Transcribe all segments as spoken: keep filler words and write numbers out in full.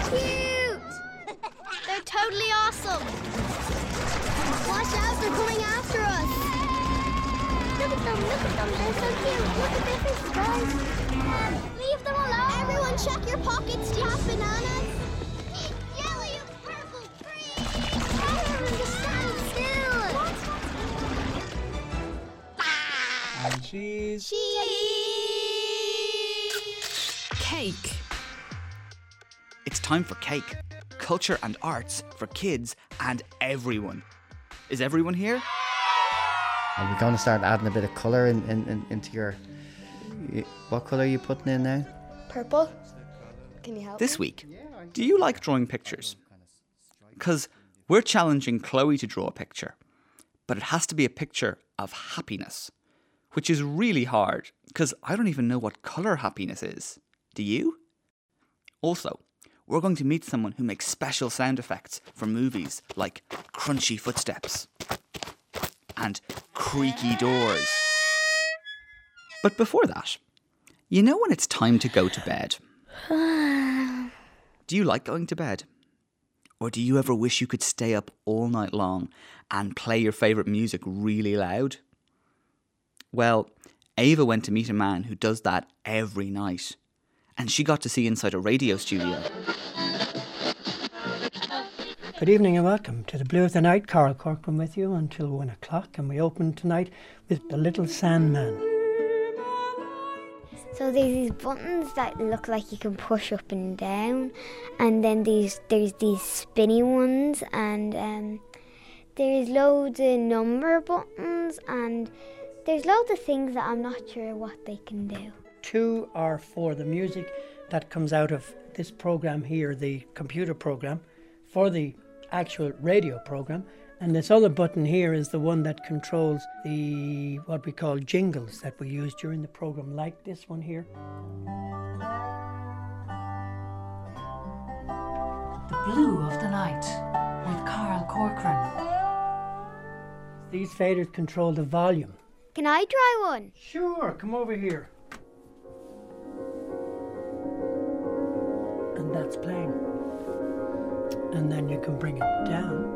cute! They're totally awesome! Watch out, they're coming after us! Look at them, look at them, they're so cute! Look at their faces, guys! Um, leave them alone! Everyone check your pockets, do you have bananas? Pink, yellow, you purple, green! Tell them to stand still! And cheese. Cheese! Cake. It's time for cake. Culture and arts for kids and everyone. Is everyone here? Are we going to start adding a bit of colour in, in, in, into your... What colour are you putting in now? Purple. Can you help This me? week, do you like drawing pictures? Because we're challenging Chloe to draw a picture, but it has to be a picture of happiness, which is really hard because I don't even know what colour happiness is. Do you? Also, we're going to meet someone who makes special sound effects for movies like crunchy footsteps and creaky doors. But before that, you know when it's time to go to bed? Do you like going to bed? Or do you ever wish you could stay up all night long and play your favourite music really loud? Well, Ava went to meet a man who does that every night. And she got to see inside a radio studio. Good evening and welcome to the Blue of the Night. Carl Corcoran with you until one o'clock, and we open tonight with The Little Sandman. So there's these buttons that look like you can push up and down, and then these there's these spinny ones, and um, there's loads of number buttons, and there's loads of things that I'm not sure what they can do. Two are for the music that comes out of this program here, the computer program, for the actual radio program, and this other button here is the one that controls the what we call jingles that we use during the program, like this one here. The Blue of the Night with Carl Corcoran. These faders control the volume. Can I try one? Sure, come over here. And that's playing. And then you can bring it down.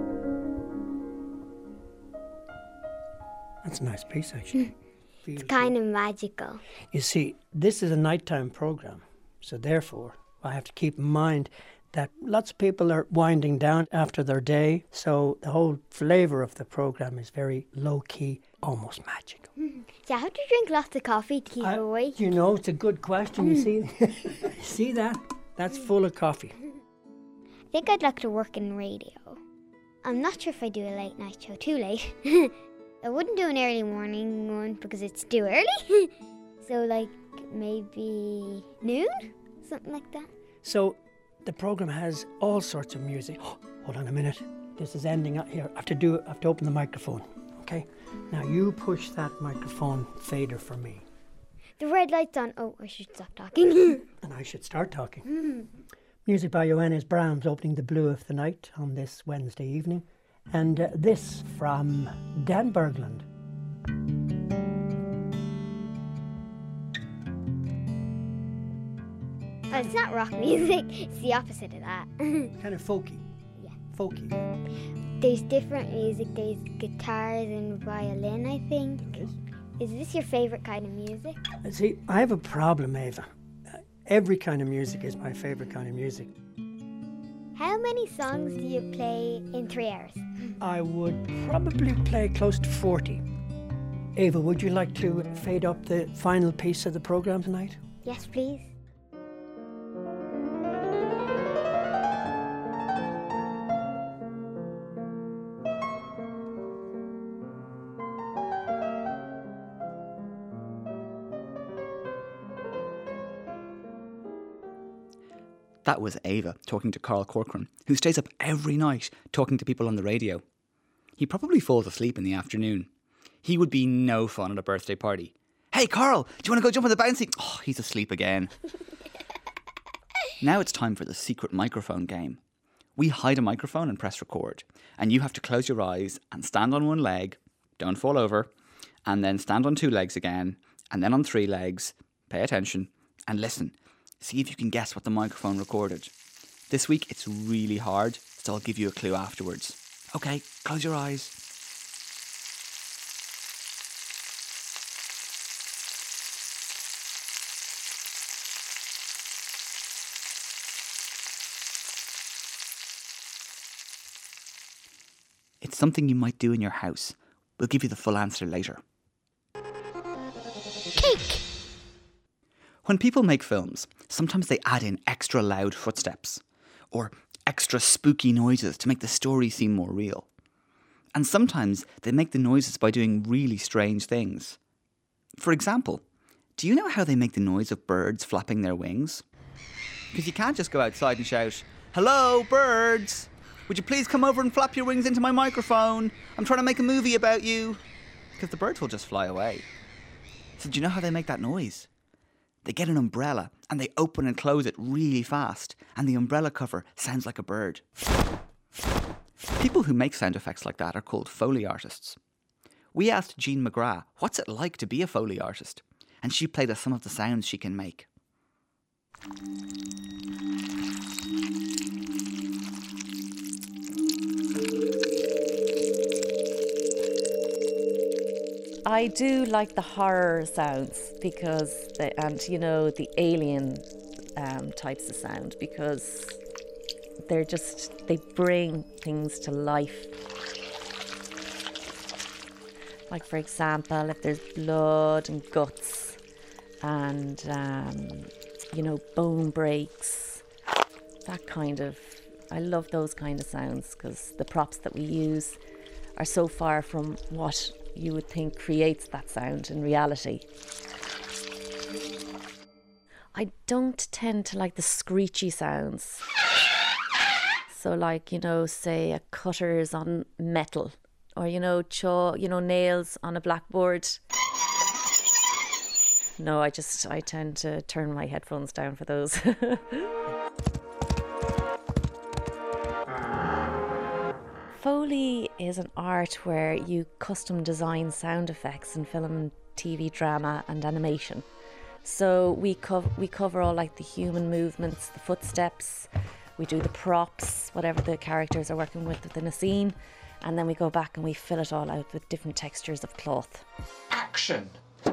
That's a nice piece, actually. It's kind of magical. You see, this is a nighttime program, so therefore I have to keep in mind that lots of people are winding down after their day, so the whole flavour of the program is very low-key, almost magical. Do you have to drink lots of coffee to keep I- awake? You know, it's a good question, you see. See that? That's full of coffee. I think I'd like to work in radio. I'm not sure if I do a late night show too late. I wouldn't do an early morning one because it's too early. So like maybe noon? Something like that. So the program has all sorts of music. Oh, hold on a minute. This is ending up here. I have to do I have to open the microphone. Okay? Now you push that microphone fader for me. The red light's on. Oh, I should stop talking. And I should start talking. Music by Johannes Brahms opening the Blue of the Night on this Wednesday evening. And uh, this from Dan Berglund. Oh, it's not rock music. It's the opposite of that. Kind of folky. Yeah. Folky. There's different music. There's guitars and violin, I think. Yes. Is this your favourite kind of music? Uh, See, I have a problem, Ava. Uh, every kind of music is my favourite kind of music. How many songs do you play in three hours? I would probably play close to forty. Ava, would you like to fade up the final piece of the program tonight? Yes, please. That was Ava talking to Carl Corcoran, who stays up every night talking to people on the radio. He probably falls asleep in the afternoon. He would be no fun at a birthday party. Hey, Carl, do you want to go jump on the bouncy? Oh, he's asleep again. Now it's time for the secret microphone game. We hide a microphone and press record, and you have to close your eyes and stand on one leg, don't fall over, and then stand on two legs again, and then on three legs. Pay attention and listen. See if you can guess what the microphone recorded. This week it's really hard, so I'll give you a clue afterwards. Okay, close your eyes. It's something you might do in your house. We'll give you the full answer later. Cake! When people make films, sometimes they add in extra loud footsteps or extra spooky noises to make the story seem more real. And sometimes they make the noises by doing really strange things. For example, do you know how they make the noise of birds flapping their wings? Because you can't just go outside and shout, "Hello, birds! Would you please come over and flap your wings into my microphone? I'm trying to make a movie about you." Because the birds will just fly away. So do you know how they make that noise? They get an umbrella and they open and close it really fast, and the umbrella cover sounds like a bird. People who make sound effects like that are called Foley artists. We asked Jean McGrath what's it like to be a Foley artist, and she played us some of the sounds she can make. I do like the horror sounds because, they, and you know, the alien um, types of sound, because they're just, they bring things to life. Like, for example, if there's blood and guts and, um, you know, bone breaks, that kind of, I love those kind of sounds because the props that we use are so far from what you would think creates that sound in reality. I don't tend to like the screechy sounds. So like, you know, say a cutter's on metal, or, you know, chaw, you know, nails on a blackboard. No, I just, I tend to turn my headphones down for those. Foley is an art where you custom design sound effects in film, T V, drama and animation. So we, co- we cover all like the human movements, the footsteps, we do the props, whatever the characters are working with within a scene, and then we go back and we fill it all out with different textures of cloth. Action!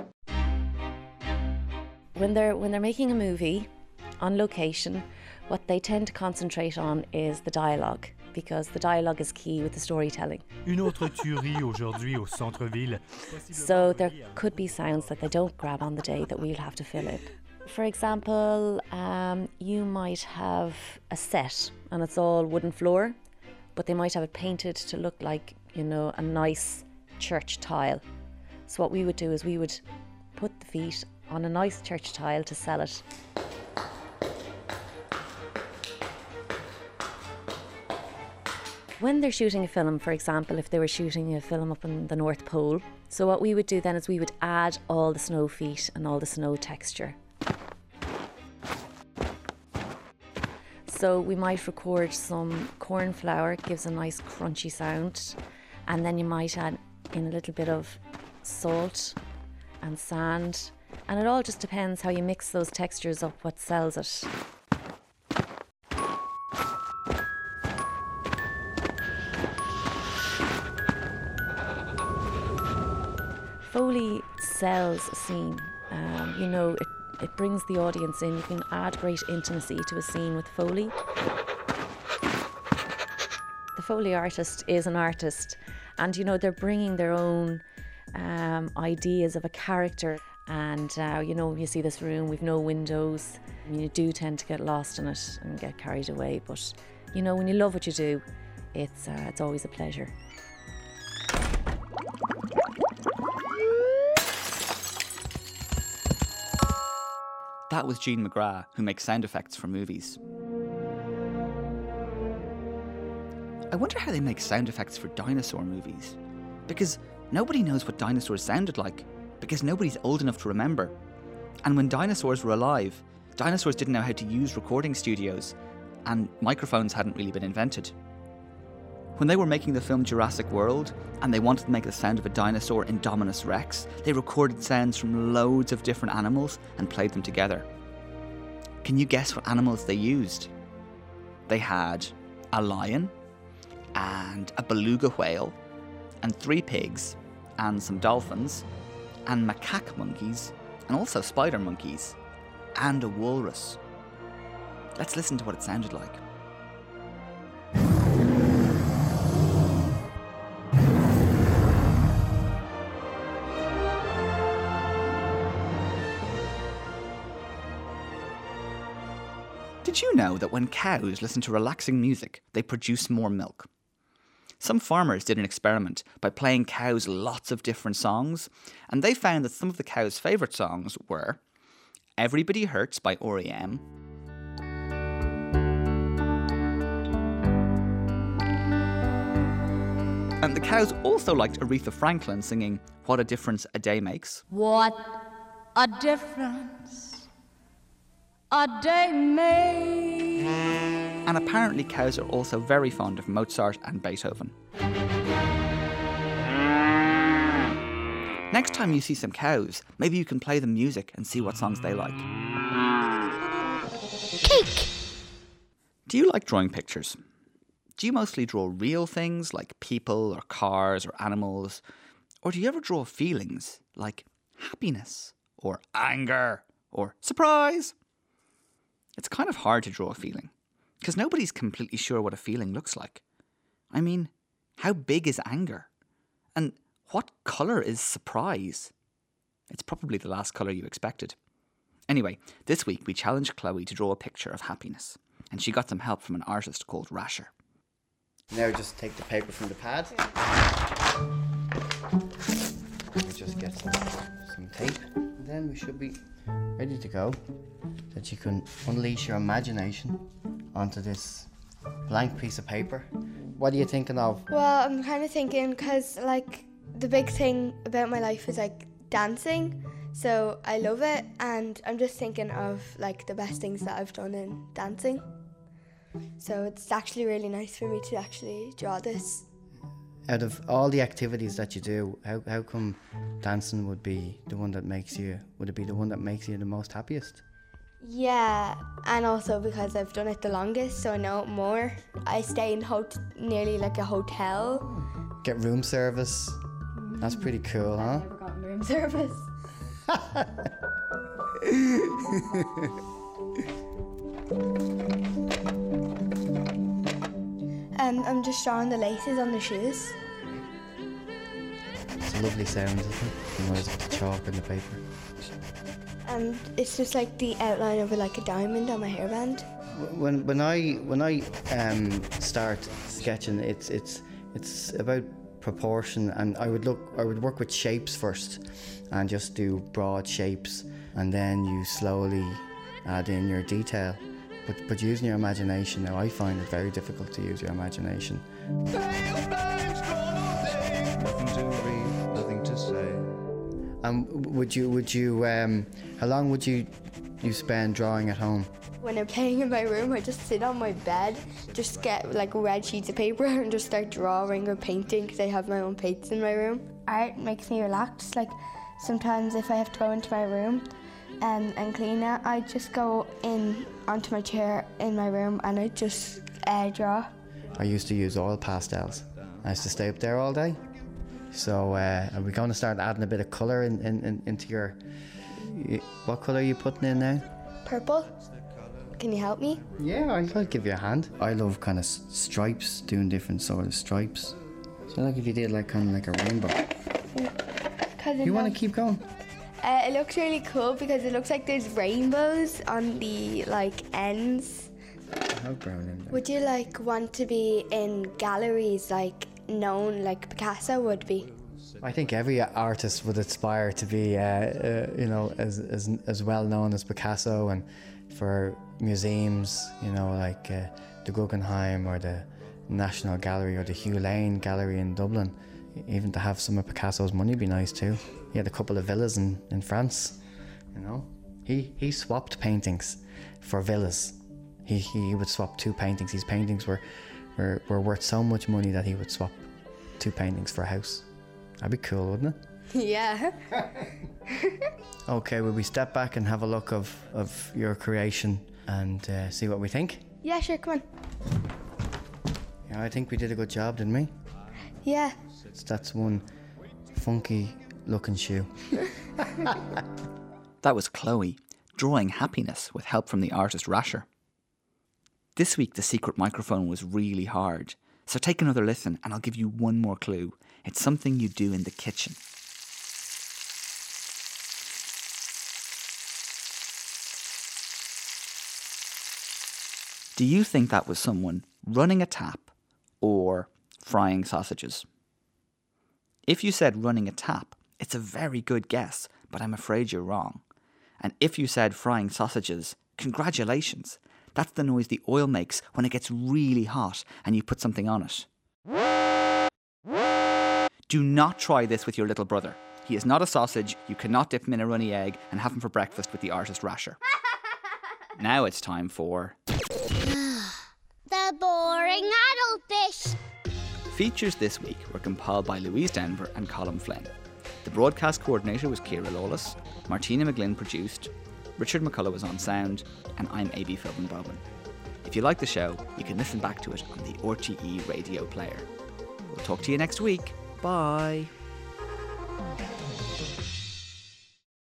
When they're, when they're making a movie on location, what they tend to concentrate on is the dialogue, because the dialogue is key with the storytelling. Une autre tuerie aujourd'hui au centre-ville. So there could be sounds that they don't grab on the day that we'll have to fill in. For example, um, you might have a set and it's all wooden floor, but they might have it painted to look like, you know, a nice church tile. So what we would do is we would put the feet on a nice church tile to sell it. When they're shooting a film, for example, if they were shooting a film up in the North Pole, so what we would do then is we would add all the snow feet and all the snow texture. So we might record some corn flour, it gives a nice crunchy sound, and then you might add in a little bit of salt and sand, and it all just depends how you mix those textures up, what sells it. Foley sells a scene, um, you know, it, it brings the audience in. You can add great intimacy to a scene with Foley. The Foley artist is an artist, and you know, they're bringing their own um, ideas of a character. And uh, you know, you see this room, we've no windows, and you do tend to get lost in it and get carried away. But you know, when you love what you do, it's uh, it's always a pleasure. That was Jean McGrath, who makes sound effects for movies. I wonder how they make sound effects for dinosaur movies. Because nobody knows what dinosaurs sounded like, because nobody's old enough to remember. And when dinosaurs were alive, dinosaurs didn't know how to use recording studios, and microphones hadn't really been invented. When they were making the film Jurassic World, and they wanted to make the sound of a dinosaur, Indominus Rex, they recorded sounds from loads of different animals and played them together. Can you guess what animals they used? they had a lion and a beluga whale and three pigs and some dolphins and macaque monkeys and also spider monkeys and a walrus. Let's listen to what it sounded like. Did you know that when cows listen to relaxing music, they produce more milk? Some farmers did an experiment by playing cows lots of different songs, and they found that some of the cows' favourite songs were Everybody Hurts by R E M, and the cows also liked Aretha Franklin singing What a Difference a Day Makes. What a difference a day makes. And apparently cows are also very fond of Mozart and Beethoven. Next time you see some cows, maybe you can play them music and see what songs they like. Cake! Do you like drawing pictures? Do you mostly draw real things like people or cars or animals? Or do you ever draw feelings like happiness or anger or surprise? It's kind of hard to draw a feeling because nobody's completely sure what a feeling looks like. I mean, how big is anger? And what colour is surprise? It's probably the last colour you expected. Anyway, this week we challenged Chloe to draw a picture of happiness, and she got some help from an artist called Rasher. Now just take the paper from the pad. We just get some, some tape, and then we should be ready to go. That you can unleash your imagination onto this blank piece of paper. What are you thinking of? Well, I'm kind of thinking because, like, the big thing about my life is, like, dancing. So I love it, and I'm just thinking of, like, the best things that I've done in dancing. So it's actually really nice for me to actually draw this. Out of all the activities that you do, how how come dancing would be the one that makes you, would it be the one that makes you the most happiest? Yeah, and also because I've done it the longest, so I know it more. I stay in hot- nearly like a hotel. Get room service. That's pretty cool, huh? I've never gotten room service. um, I'm just drawing the laces on the shoes. It's a lovely sound, isn't it? The noise of the chalk and the paper. And it's just like the outline of like a diamond on my hairband. When when I when I um, start sketching, it's it's it's about proportion, and I would look I would work with shapes first, and just do broad shapes, and then you slowly add in your detail. But but using your imagination, now I find it very difficult to use your imagination. Nothing to read, nothing to say. Um, would you would you um, how long would you you spend drawing at home? When I'm playing in my room, I just sit on my bed, just get like red sheets of paper and just start drawing or painting because I have my own paints in my room. Art makes me relax. Like sometimes if I have to go into my room and, and clean it, I just go in onto my chair in my room and I just uh, draw. I used to use oil pastels. I used to stay up there all day. So uh, are we going to start adding a bit of colour in, in, in, into your... What colour are you putting in now? Purple. Can you help me? Yeah, I'll, I'll give you a hand. I love kind of stripes, doing different sort of stripes. So like if you did like kind of like a rainbow. Yeah. You want to keep going? Uh, it looks really cool because it looks like there's rainbows on the like ends. How brown in there? Would you like want to be in galleries like known like Picasso would be? I think every artist would aspire to be, uh, uh, you know, as, as as well known as Picasso, and for museums, you know, like uh, the Guggenheim or the National Gallery or the Hugh Lane Gallery in Dublin. Even to have some of Picasso's money would be nice too. He had a couple of villas in, in France, you know. He he swapped paintings for villas. He he would swap two paintings. His paintings were, were, were worth so much money that he would swap two paintings for a house. That'd be cool, wouldn't it? Yeah. Okay, will we step back and have a look of, of your creation and uh, see what we think? Yeah, sure, come on. Yeah, I think we did a good job, didn't we? Yeah. That's one funky looking shoe. That was Chloe, drawing happiness with help from the artist Rasher. This week the secret microphone was really hard, so take another listen and I'll give you one more clue. It's something you do in the kitchen. Do you think that was someone running a tap or frying sausages? If you said running a tap, it's a very good guess, but I'm afraid you're wrong. And if you said frying sausages, congratulations. That's the noise the oil makes when it gets really hot and you put something on it. Do not try this with your little brother. He is not a sausage, you cannot dip him in a runny egg and have him for breakfast with the artist Rasher. Now it's time for... The boring adult bit. Features this week were compiled by Louise Denver and Colin Flynn. The broadcast coordinator was Ciara Lawless, Martina McGlynn produced, Richard McCullough was on sound, and I'm A B Philbin Bowman. If you like the show, you can listen back to it on the R T E radio player. We'll talk to you next week. Bye.